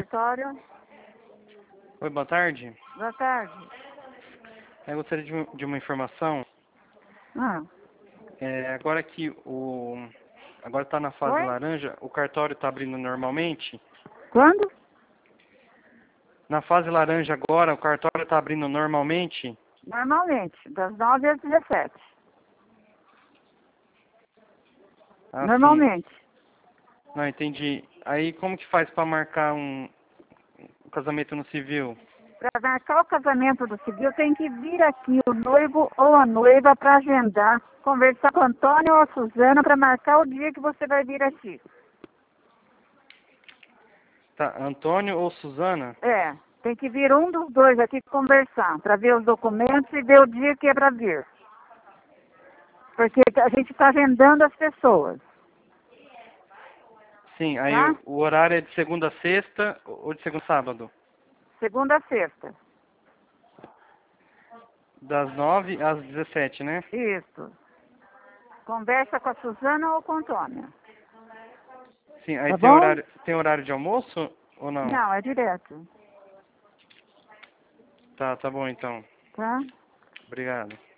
cartório. Oi, boa tarde. Boa tarde. Eu gostaria de uma informação. Ah, Agora que agora está na fase oi? laranja, o cartório está abrindo normalmente? Quando? Na fase laranja agora, o cartório está abrindo normalmente? Normalmente, das 9 às 17. Ah, sim. Normalmente. Não, entendi. Aí como que faz para marcar um casamento no civil? Para marcar o casamento do civil, tem que vir aqui o noivo ou a noiva para agendar, conversar com o Antônio ou a Suzana para marcar o dia que você vai vir aqui. Tá, Antônio ou Suzana? É, tem que vir um dos dois aqui conversar, para ver os documentos e ver o dia que é para vir. Porque a gente está agendando as pessoas, Sim, aí tá? o horário é de segunda a sexta ou de segunda a sábado? Segunda a sexta. Das 9 às 17, né? Isso. Conversa com a Suzana ou com o Antônio. Sim, aí Tá bom? tem horário de almoço ou não? Não, é direto. Tá bom então. Tá? Obrigado.